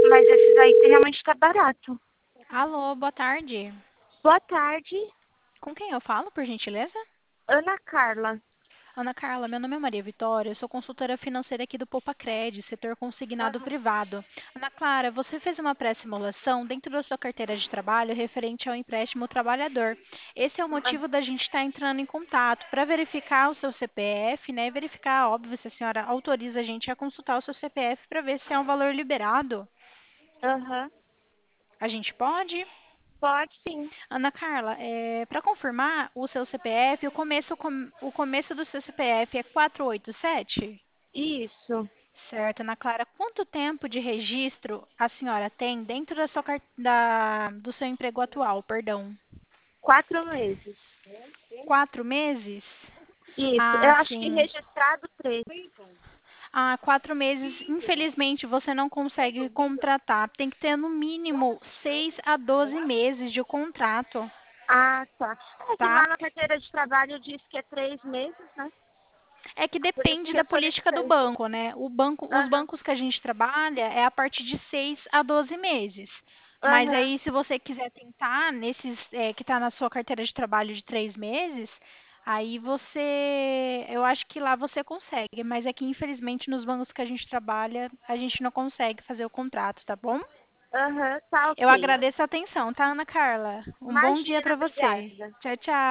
Mas esses aí realmente tá barato. Alô, boa tarde. Boa tarde, Com quem eu falo, por gentileza? Ana Carla. Ana Carla, meu nome é Maria Vitória, eu sou consultora financeira aqui do Poupa-Cred, setor consignado Aham, privado. Ana Clara, você fez uma pré-simulação dentro da sua carteira de trabalho referente ao empréstimo trabalhador. Esse é o motivo da gente estar entrando em contato para verificar o seu CPF, né? Verificar, óbvio, se a senhora autoriza a gente a consultar o seu CPF para ver se é um valor liberado. aham. A gente pode? Pode sim. Ana Carla, para confirmar o seu CPF, o começo do seu CPF é 487? Isso. Certo, Ana Clara. Quanto tempo de registro a senhora tem dentro da do seu emprego atual, perdão? 4 meses. 4 meses? Isso. Eu Ah, acho que sim. registrado 3. Ah, 4 meses, infelizmente, você não consegue contratar. Tem que ter no mínimo 6 a 12 meses de contrato, Ah, tá. É que tá? lá na carteira de trabalho diz que é 3 meses, né? É que Por isso depende que da eu política do solicitei. banco, né? Os Aham, bancos que a gente trabalha é a partir de 6 a 12 meses. Mas aham, aí, se você quiser tentar nesses que está na sua carteira de trabalho de 3 meses, aí eu acho que lá você consegue. Mas é que infelizmente nos bancos que a gente trabalha, a gente não consegue fazer o contrato, tá bom? aham, tá Eu ok. agradeço a atenção, tá, Ana Carla? Um bom dia Imagina, para você. obrigada. Tchau, tchau.